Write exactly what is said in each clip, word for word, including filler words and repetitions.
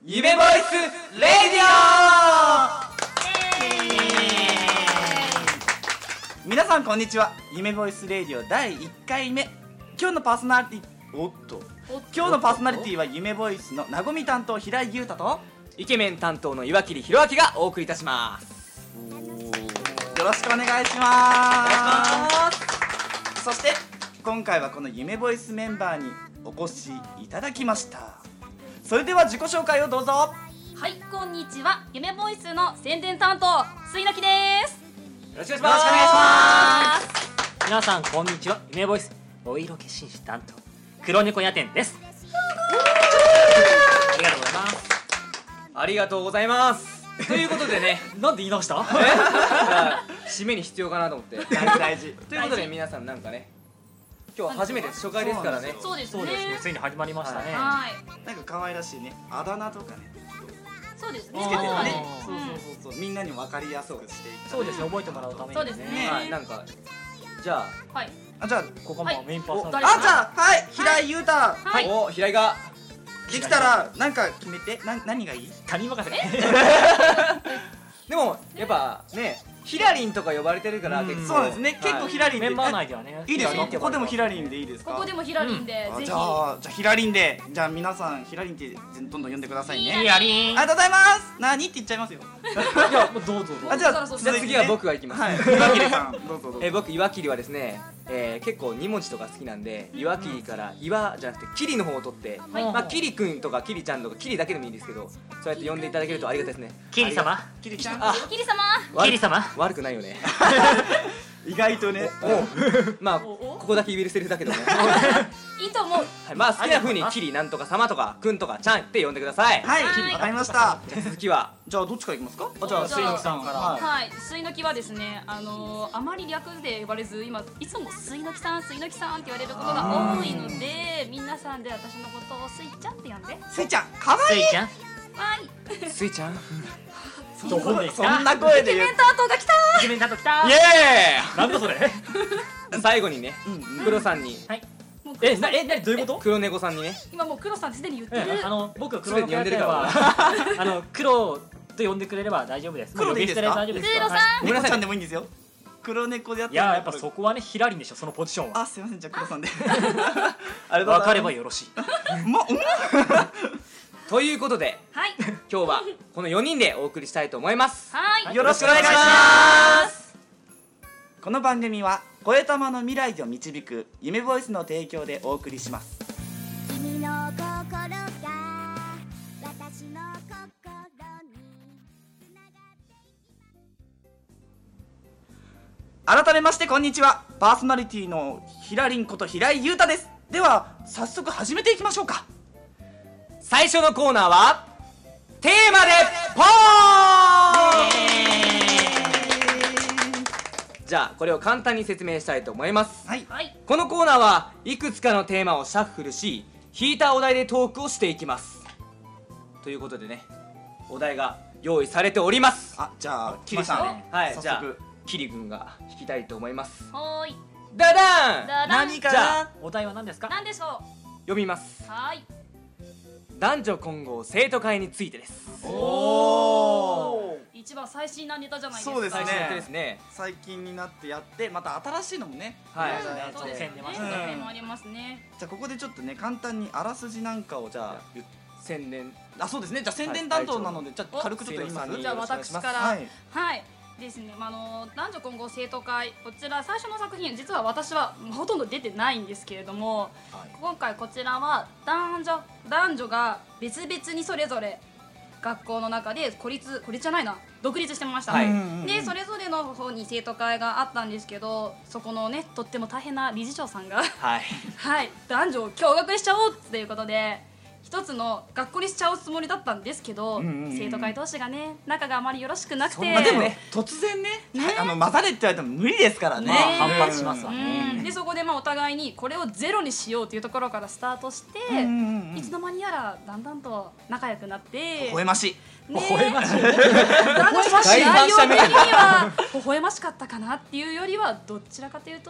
夢ボイスレディオ。皆さんこんにちは。夢ボイスレディオだいいっかいめ。今日のパーソナリティおっと今日のパーソナリティは夢ボイスのなごみ担当平井優太とイケメン担当の岩切弘明がお送りいたします。 よろしくお願いします。そして今回はこの夢ボイスメンバーにお越しいただきました。それでは自己紹介をどうぞ。 はい、こんにちは。夢ボイスの宣伝担当水の木です。 よろしくお願いします。 皆さんこんにちは。夢ボイスお色気紳士担当黒猫屋店です。ありがとうございます。 ありがとうございますということでねなんで言い直した？ 締めに必要かなと思って大事大事ということで皆さんなんかね、今日は初めて初回ですからね。 そうですね。 そうですね。ついに始まりましたね。 はい。 なんか可愛らしいねあだ名とかねそうですね。 つけてるね。 まずはね。 そうそうそうそうみんなにも分かりやすくしていったそうですね。覚えてもらうためにそうですねはい、なんかじゃはい。 あじゃあここもメインパーソナリティ。 はいあじゃあはい平井優太あ、 はい。 お平井ができたらなんか決めてな何がいい？ 他人任せ。 でもやっぱねヒラリンとか呼ばれてるからうん結構そうですね結構ヒラリンでメンバー内ではね。 いいですよ。ここでもヒララリンでいいですか？ ここでもヒラリンであじぜひ。 ゃあじゃあヒラリンでじゃあ皆さんヒラリンってどんどん呼んでくださいね。 ヒラリン。 ありがとうございます。何って言っちゃいますよ。 いやもうどうぞどうぞ。 あじゃあそうそうじゃあ次は僕が行きます。 はい岩切さんどうぞどうぞ。 えー僕岩切はですね、えー結構に文字とか好きなんで岩切から岩じゃなくてキリの方を取って、 はいまあキリくんとかキリちゃんとかキリだけでもいいんですけど、そうやって呼んでいただけるとありがたいですね。 キリ様。 キリちゃんあキリ様。 悪キリ様。 悪くないよね。 意外とね。 まあおおここだけ言えるセリフだけどね。 いいと思う。 はい、まあ好きな風にキリなんとか様とかくんとかちゃんって呼んでください。 はいはいわかりました。 じゃあ続きはじゃあどっちからいきますか？あじゃあじゃあ水木さんから。ははい。水の木はですね、あのーあまり略で呼ばれず、今いつも水の木さん、水の木さんって言われることが多いので、皆さんで私のことをスイちゃんって呼んで。 い。スイちゃん可愛い。 スイちゃん。 はい。 スイちゃんイどこで来そた？ んな声イケで言う。 メン担当が来た。 イケメン担当来た。 エなんだそれ？ ーイ最後にねうんうん黒さんにはい。 もうえなえなどういうこと？ 黒猫さんにね今もう黒さんすでに言ってる。 えあの僕黒すでに呼んでるからはあの黒と呼んでくれれば大丈夫です。 黒でいいですかもう呼び捨て大丈夫です。 黒さんはいごめんなさい猫ちゃんでもいいんですよ。黒猫でやってるいややっぱそこはねヒラリンでしょそのポジションは。 あすいませんじゃあ黒さんで。ありがとうございます分かればよろしい。 まうんということではい。 今日はこのよにんでお送りしたいと思います。 はい。 よろしくお願いします。この番組は声玉の未来を導く夢ボイスの提供でお送りします。 君の心が私の心につながって改めましてこんにちは。パーソナリティのひらりんこと平井優太です。では早速始めていきましょうか。 最初のコーナーはテーマでポーン。じゃあこれを簡単に説明したいと思います。 はいはい。 このコーナーはいくつかのテーマをシャッフルし引いたお題でトークをしていきます。ということでねお題が用意されております。 あじゃあキリさん、 はい、じゃあ早速キリ君が引きたいと思います。 はーい。 ダダーン。 だだん。 何かじゃな。 お題は何ですか？ なんでしょ読みます。 う。はーい。 男女混合生徒会についてです。 おー一番最新なネタじゃないですか。 そうですね最初の手ですね。 最近になってやってまた新しいのもね。 はいいろいろやってそうですね。 出ましたねねもありますね。 じゃあここでちょっとね簡単にあらすじなんかをじゃあ言っ宣伝。 あそうですねじゃあ宣伝担当なのでじゃあ軽くちょっと言います。 おじゃあ私から。 ははいい。ですね。まああの男女混合生徒会こちら最初の作品実は私はほとんど出てないんですけれども、今回こちらは男女男女が別々にそれぞれ学校の中で孤立孤立じゃないな独立してました。 はいでそれぞれの方に生徒会があったんですけど、そこのねとっても大変な理事長さんがはい。 はい男女を共学しちゃおうということで一つの学校にしちゃうつもりだったんですけど、 うんうんうん生徒会同士がね仲があまりよろしくなくて、 そんなでもね突然ねねあの混ざれって言われても無理ですからね。 ね反発しますわうね。 んでそこでまあお互いにこれをゼロにしようというところからスタートして、 うんうんうんいつの間にやらだんだんと仲良くなって微笑ましい。 ね微笑ましい。 だんだんし大内容的反射みたいには微笑ましかったかなっていうよりはどちらかというと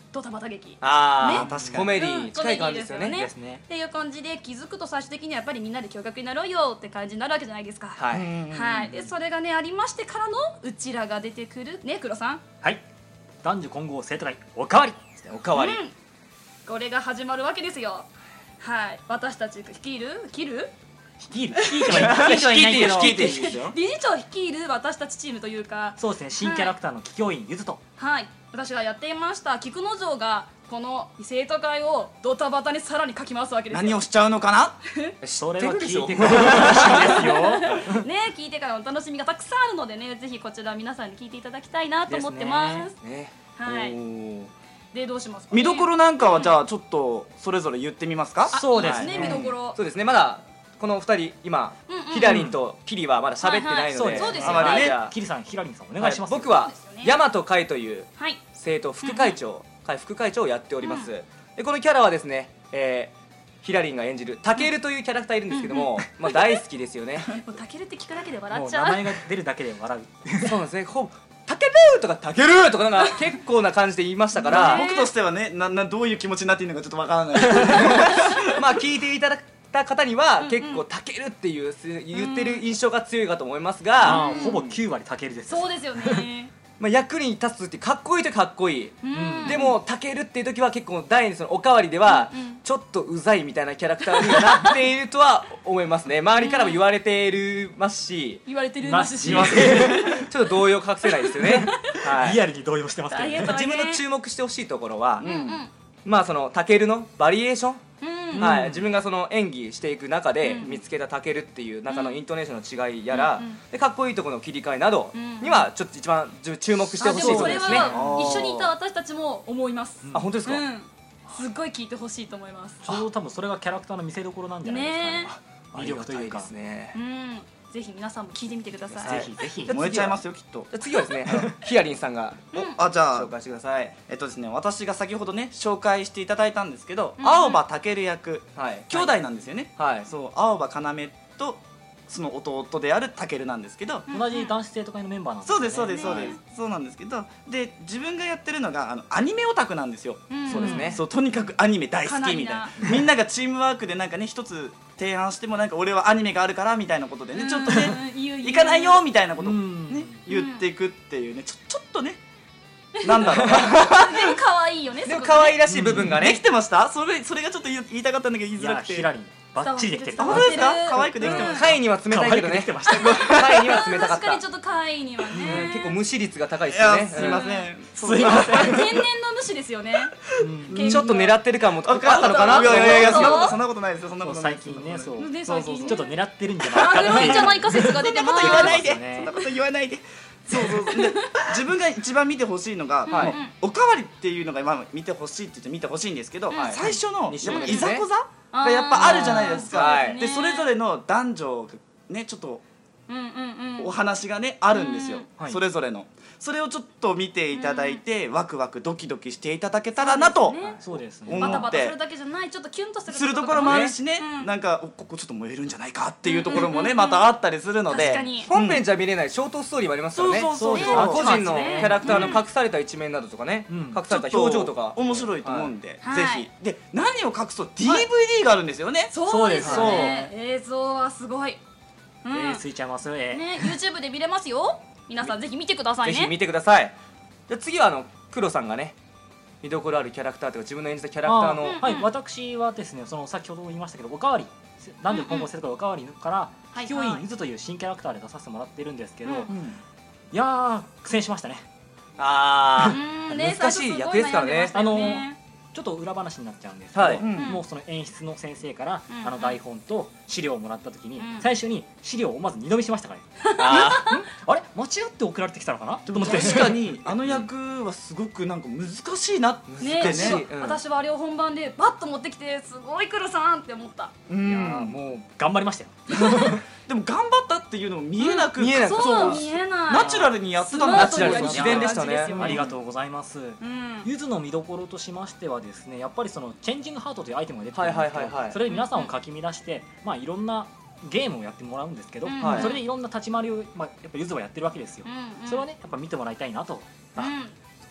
ドタバタ劇ああ、 ね確かにコメデうんィ近い感じですよね。 コメディですね。 っていう感じで気づくと最終的にはやっぱりみんなで共学になろうよって感じになるわけじゃないですか。 はい。 はい、でそれがねありましてからのうちらが出てくるね黒さん、 はい。男女混合生徒会おかわり。 おかわり。 うん、これが始まるわけですよ。はい、私たち率いる率いる率いる率いてはい率いてはいないけど。 率いていいですよ。 理事長率いる私たちチームというか、 そうですね。新キャラクターの桔梗院ゆずと。 はい私がやっていました菊之丞がこの生徒会をドタバタにさらにかき回すわけですよ。 何をしちゃうのかな。 それは聞いて知ってるから楽しみですよ。 ね聞いてからのお楽しみがたくさんあるのでねぜひこちら皆さんに聞いていただきたいなと思ってます。 ね。 はいおーでどうしますか、ね、 見どころなんかはじゃあちょっとそれぞれ言ってみますか。 そうですね、 ね。 見どころそうですね。まだこの二人今うんうんヒラリンとキリはまだ喋ってないので、 はいはいそうですよねあまりじゃあキリさん、ヒラリンさんお願いします。 はい僕はそうですよね大和海というはい生徒副会長、会副会長をやっております。でこのキャラはですね、えーヒラリンが演じるタケルというキャラクターいるんですけども、まあ大好きですよね。 もうタケルって聞くだけで笑もっちゃう。 う名前が出るだけで笑う。 そうなんですね。ほぼタケルーとかタケルーとかなんか結構な感じで言いましたから、 ね僕としてはねななどういう気持ちになっているのかちょっとわからない。 まあ聞いていただいた方にはうんうん結構タケルっていうす言ってる印象が強いかと思いますが、 あーほぼきゅう割タケルです。 そうですよね。 まあ役に立つってかっこいいとかっこいい。 うんでもタケルっていう時は結構第二そのおかわりではうんうんちょっとうざいみたいなキャラクターになっているとは思いますね。周りからも言われているますし、 言われてるまますし。 言わせちょっと動揺隠せないですよね。はい。 リアルに動揺してますけどね。 大変だ自分の注目してほしいところは、 うんうんまあそのタケルのバリエーション、 うんはい、自分がその演技していく中でうん見つけたタケルっていう中のイントネーションの違いやら、 うんうんでかっこいいところの切り替えなどうんにはちょっと一番自分注目してほしいところですね。 ああでもそれは一緒にいた私たちも思います。 本当ですか、 うん。すっごい聞いてほしいと思います。 ちょうど多分それがキャラクターの見せ所なんじゃないですかねね。 ありがたいですねう。ん。ぜひ皆さんも聞いてみてください。 はいぜひぜひじゃあ燃えちゃいますよきっと。 じゃあ次はですねあのヒアリンさんがおあじゃあ紹介してください。 えっとですね私が先ほどね紹介していただいたんですけど、 うんうん青葉健役はい兄弟なんですよね。 はいそう青葉要とその弟である健なんですけど。 同じ男子生徒会のメンバーなんですよね。 そうですそうですそうです、 ねそうなんですけどで自分がやってるのがあのアニメオタクなんですよ。 うんそうですねそうとにかくアニメ大好かなりきみたいななみんながチームワークでなんかね一つ提案してもなんか俺はアニメがあるからみたいなことでねちょっとねうん言う言う行かないよみたいなことをうんね言っていくっていうねちょちょっとねなんだろうでも可愛いよね。 でもそこがね可愛らしい部分がねでき、てましたそれそれがちょっと言い言いたかったんだけど言いいやづらくてヒラリンバッチリできてる。 あ本当ですか伝わってる可愛くできてました貝には冷たいけどね可愛くできてました。 貝には冷たかった確かにちょっと可愛いにはね。 うん結構無視率が高いいですよね。 やすいませんすいません。 天然の虫ですよね。 うんちょっと狙ってる感もあわったのかな。 いやいやいやそんなことそうそんなことないですよそんなことない最近ね、そう、 ねそう最近ねそうちょっと狙ってるんじゃないかあるっていう。 んじゃないか説が出てます。 言わないで、 そうですねそんなこと言わないでそうそうそうで自分が一番見てほしいのが、 うんもうおかわりっていうのがまあ見てほしいって言って見てほしいんですけど、 はい最初の西本いですねざこざがやっぱあるじゃないですか、 はいでそれぞれの男女がねちょっとうんうんうん。 お話がねあるんですよ、 うんはいそれぞれのそれをちょっと見ていただいて、ワクワクドキドキしていただけたらなとそうですねそうですね。 思バタバタってするだけじゃないちょっとキュンとするするところもあるしね、 うんなんかおここちょっと燃えるんじゃないかっていうところもね、 うんうんうんまたあったりするので確かに本編じゃ見れないショートストーリーもありますからね。 そうそうそうそうあ個人のキねャラクターの隠された一面などとかね、 うん隠された表情とか面白いと思うんで、 はいぜひで何を隠すと ディーブイディー があるんですよね、 そうですそうね。映像はすごい。うん。 えー、ついちゃいますえーね YouTube で見れますよ。皆さんぜひ見てくださいね。 ぜひ見てください。じゃあ次はあの黒さんがね見どころあるキャラクターというか自分の演じたキャラクターのあーはい、私はですね、その先ほども言いましたけど、おかわり、男女混合生徒会おかわりから、 はい桔梗院ゆずという新キャラクターで出させてもらってるんですけど、 うんいやー苦戦しましたね。 あうんね難しい役ですからね最初すごい悩んでましたよねちょっと裏話になっちゃうんですけど、 はいうんもうその演出の先生から、 うんあの台本と資料をもらった時に、 うん最初に資料をまず二度見しましたからね。 ああれ間違って送られてきたのかなと思って。 確かにあの役はすごくなんか難しいなってね難しいそううん私はあれを本番でバッと持ってきてすごい黒さんって思った。 ういやーんもう頑張りましたよ。 でも頑張ったっていうのも見えなく、 うん見えなくそう見えない。 ナチュラルにやってたのスマートにやりナチュラルきった感じですよねありがとうございます。 うん。 ゆずの見どころとしましてはですね、やっぱりそのチェンジングハートというアイテムが出てくるんですけど、 はいはいはいはいそれで皆さんをかき乱して、まあいろんなゲームをやってもらうんですけど、 うんはいそれでいろんな立ち回りを、まあ、やっぱゆずはやってるわけですよ、 うんうんそれをねやっぱ見てもらいたいなと。 うん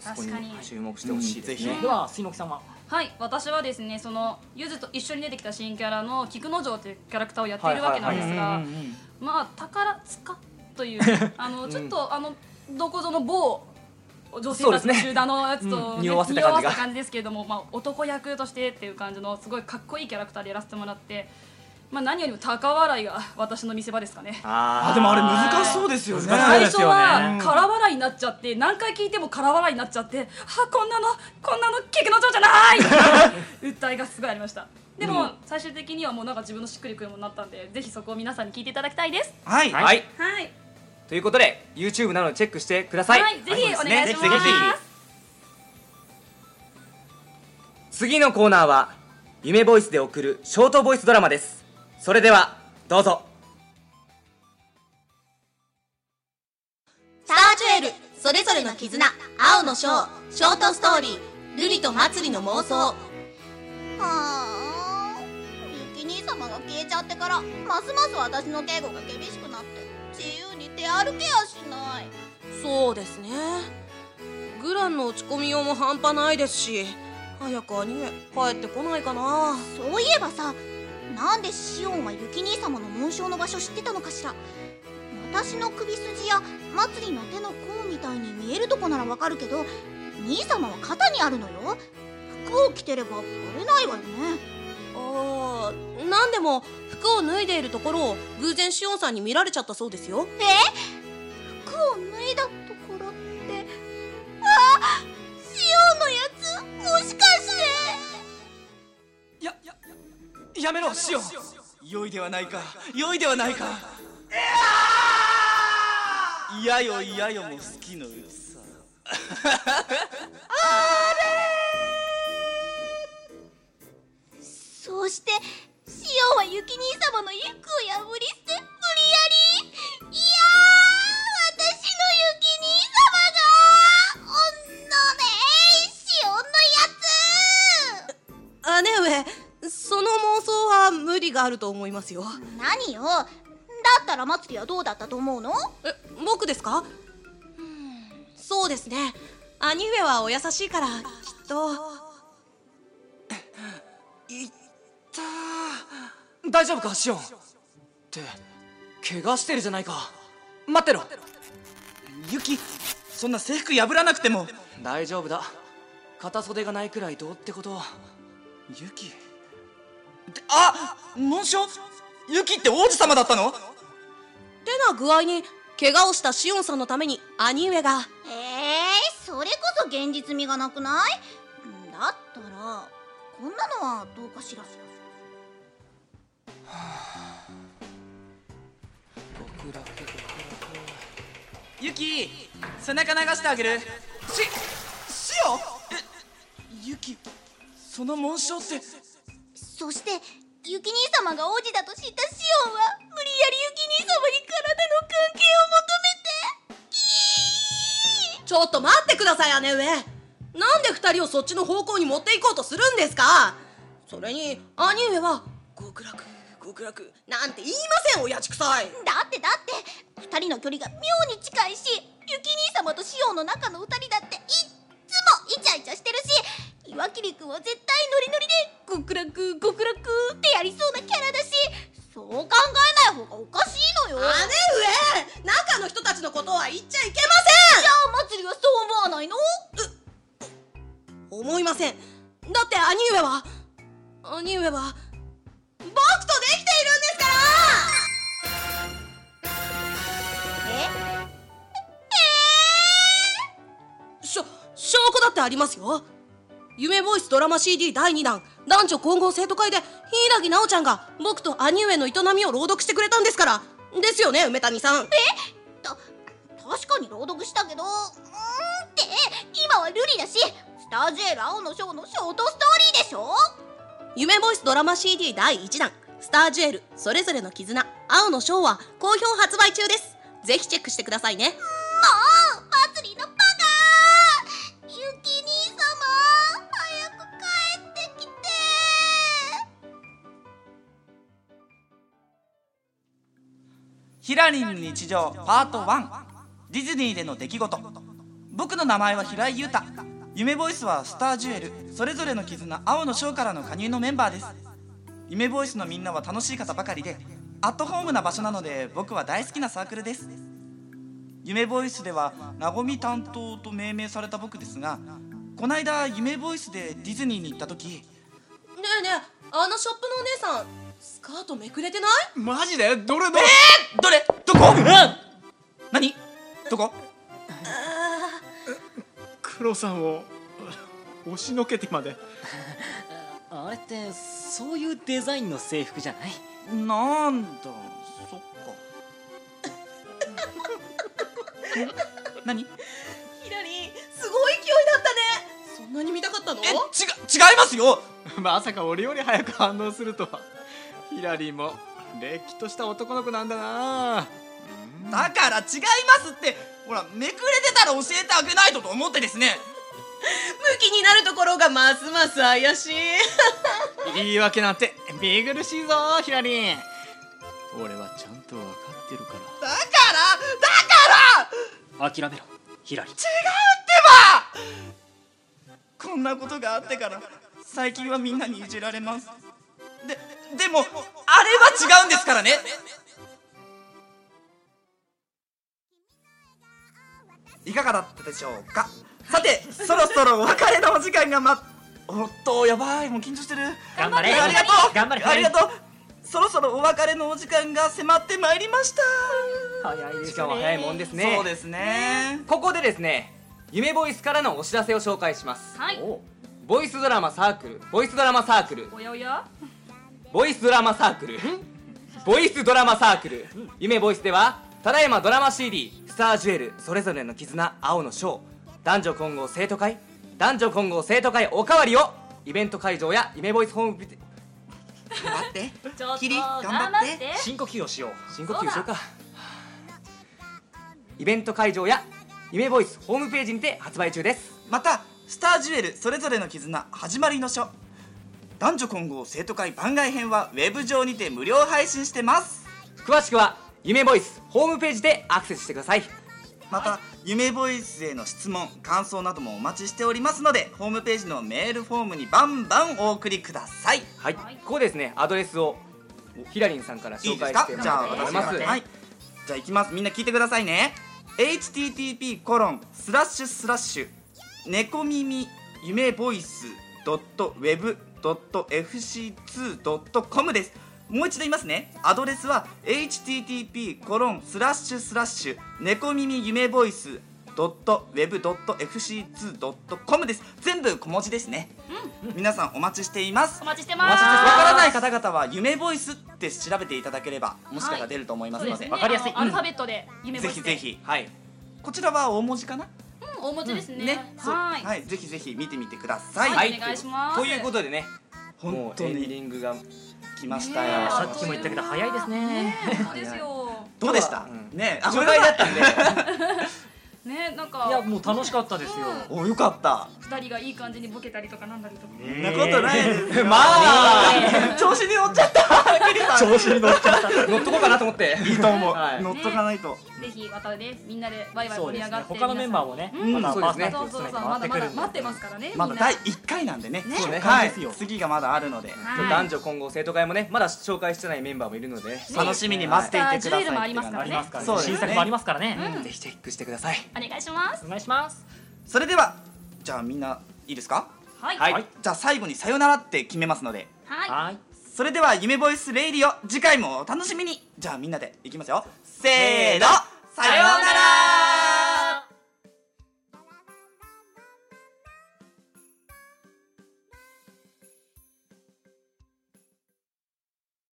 そこに確かに注目してほしいですね、 うんぜでは水木さんははい、私はですねそのゆずと一緒に出てきた新キャラの菊之丞というキャラクターをやっているわけなんですはいはいがはいうんうんうんまあ宝塚というあのちょっと、あのどこぞの某女性たちの集団のやつと、 うんね匂わせた感じが匂わせた感じですけれども、まあ、男役としてっていう感じのすごいかっこいいキャラクターでやらせてもらって、まあ、何よりも高笑いが私の見せ場ですかね。 ああでもあれ難しそうですよね。 難しそう最初ですよねは空笑いになっちゃって何回聞いても空笑いになっちゃってはこんなのこんなの菊之丞じゃない訴えがすごいありました。でも、最終的にはもうなんか自分のしっくりくるものになったんでぜひそこを皆さんに聞いていただきたいです。 はい、 はい、 はい、 ということで YouTube などでチェックしてください、 はい、ぜひお願いします。 ぜひぜひぜひ次のコーナーは夢ボイスで送るショートボイスドラマです。それではどうぞ。 スタージュエルそれぞれの絆青の章ショートストーリールリと祭りの妄想。はあ雪兄様が消えちゃってからますます私の警護が厳しくなって自由に出歩けやしない。 そうですね。グランの落ち込みようも半端ないですし、早く兄上帰ってこないかな。 そういえばさ、なんでシオンは雪兄様の紋章の場所知ってたのかしら。私の首筋や祭りの手の甲みたいに見えるとこならわかるけど、兄様は肩にあるのよ。服を着てればバレないわよね。 ああ、なんでも服を脱いでいるところを偶然シオンさんに見られちゃったそうですよ。 え服を脱いだところって、あ、シオンのやつもしかしてやややめろシオン。良いではないか良いではないか。いやよいやよも好きのよさ。 そうしてシオンは雪兄様の衣服を破り捨て無理やり、いやー私の雪兄様がおんのねシオンのやつ。 姉上、その妄想は無理があると思いますよ。 何よ、だったら祭りはどうだったと思うの？ え、僕ですか？そうですね。兄上はお優しいからきっと。 いったー、大丈夫かシオンって怪我してるじゃないか。待ってろ。 ユキ、そんな制服破らなくても。 大丈夫だ、片袖がないくらいどうってこと。 ユキ、あ、紋章。ユキって王子様だったの？ てな具合に怪我をしたシオンさんのために兄上が。 えー、それこそ現実味がなくない？だったらこんなのはどうかしら。 ユキ、背中流してあげる。し、シオン？え、ユキ、その紋章って。 そして雪兄様が王子だと知ったシオンは無理やり雪兄様に体の関係を求めて。キーちょっと待ってください姉上。なんで二人をそっちの方向に持っていこうとするんですか？それに兄上は極楽極楽なんて言いません、親父臭い。 だってだって二人の距離が妙に近いし、雪兄様とシオンの中の二人だっていっつもイチャイチャしてるし、岩切君は絶対ノリノリで極楽極楽ってやりそうなキャラだし、そう考えない方がおかしいのよ。 姉上、中の人たちのことは言っちゃいけじゃあ祭りはそう思わないの？ ません。思いません。だって兄上は兄上は僕とできているんですから。 ええしょ証拠だってありますよ。夢ボイスドラマ シーディー だいにだん男女混合生徒会で柊奈緒ちゃんが僕と兄上の営みを朗読してくれたんですから。ですよね、梅谷さん。 ー、た確かに朗読したけど、うーんって今はルリだし、スタージュエル青の章のショートストーリーでしょ。 夢ボイスドラマ シーディー だいいちだんスタージュエルそれぞれの絆青の章は好評発売中です。ぜひチェックしてくださいね。 もう祭りのバカー、雪兄様早く帰ってきて。 ヒラリンの日常パートワン、ディズニーでの出来事。 僕の名前は平井優太。夢ボイスはスタージュエルそれぞれの絆青の章からの加入のメンバーです。夢ボイスのみんなは楽しい方ばかりでアットホームな場所なので僕は大好きなサークルです。夢ボイスではなごみ担当と命名された僕ですが、こないだ夢ボイスでディズニーに行った時、 ねえねえ、あのショップのお姉さんスカートめくれてない？ マジで？どれどれ？ えー、どれどこ？何どこ？ 黒さんを押しのけてまで。 あれってそういうデザインの制服じゃない？ なんだ、そっか。何？ ヒラリー、すごい勢いだったね。そんなに見たかったの？ え、違、違いますよ。 まさか俺より早く反応するとは。ヒラリーもれっきとした男の子なんだな。 だから違いますって。ほら、めくれてたら教えてあげないとと思ってですね。 ムキになるところがますます怪しい。 言い訳なんて見苦しいぞヒラリー。俺はちゃんと分かってるから。 だからだから諦めろヒラリー。 違うってば。こんなことがあってから最近はみんなにいじられます。で、でもあれは違うんですからね。いかがだったでしょうか。さて、そろそろお別れのお時間がまおっと、やばい、もう緊張してる。 頑張れありがとう頑張れありがとう。そろそろお別れのお時間が迫ってまいりました。 早いですね。 時間は早いもんですね。 そうですね。 ここでですね、夢ボイスからのお知らせを紹介します。 はい。 ボイスドラマサークルボイスドラマサークルおやおや。 ボイスドラマサークルボイスドラマサークル夢ボイスではただいまドラマ シーディー スタージュエルそれぞれの絆青の章男女混合生徒会男女混合生徒会おかわりをイベント会場や夢ボイスホームページ頑張ってちょっとキリ頑頑張っ張ってて。 深呼吸をしよう。 深呼吸しようか。イベント会場や夢ボイスホームページにて発売中です。 またスタージュエルそれぞれの絆始まりの書男女混合生徒会番外編はウェブ上にて無料配信してます。 詳しくは夢ボイスホームページでアクセスしてください。 また夢ボイスへの質問感想などもお待ちしておりますのでホームページのメールフォームにバンバンお送りください。 はい、ここですね、アドレスをヒラリンさんから紹介してもじゃあらいたいと思います。 私がはいじゃあいきます。みんな聞いてくださいね。 エイチティーティーピー コロンスラッシュスラッシュ猫耳夢ボイスドットウェブドットエフシーツードットコム です。もう一度言いますね。アドレスは エイチティーティーピー コロンスラッシュスラッシュ猫耳夢ボイスドットウェブドットエフシーツードットコム です。全部小文字ですね。皆さんお待ちしています。 お待ちしてます。 わからない方々は夢ボイスって調べていただければもしかしたら出ると思いますので、 そうですね。 わかりやすいあのアルファベットで夢ボぜイスで。 ひぜひ。 はい、 こちらは大文字かな。 うん、大文字ですね。 ね、そうは。 はいい、ぜひぜひ見てみてください。 はいはいお願いしますということでね、 本もう当エンディにングが来ましたねえよ。 さっきも言ったけど早いですね。 そうですよ。 どうでした？ うんね、あ、 初回だったんでね、なんかいやもう楽しかったですよ。 お、よかった。 二人がいい感じにボケたりとかなんだりとか。 そんなことないですよ。 まあ調子に乗っちゃった。キリさん調子に乗っちゃった。 乗っとこうかなと思って。 いいと思う。 はい乗っとかないと。 ぜひまたね、みんなでワイワイそうですね盛り上がって。 他のメンバーもね、 うんまたパーソナリティそうを務めてそうそう、まだま回ってくるんでだ待ってますからね。 まだみんなだいいっかいなんでね。 ねそうねはいですよ。 次がまだあるので、 はい男女混合生徒会もね、まだ紹介してないメンバーもいるので、 楽しみに待っていてください。 スタージュエルもありますからねありますからね。 そうですね新作もありますからね。 ぜひチェックしてください。 お願いします。 お願いします。 それでは、じゃあみんないいですか？ はい。 はい、 はいじゃあ最後にさよならって決めますので。 はい。 はい。 それでは夢ボイスレイディオ次回もお楽しみに。じゃあみんなでいきますよ。せーの、さようなら。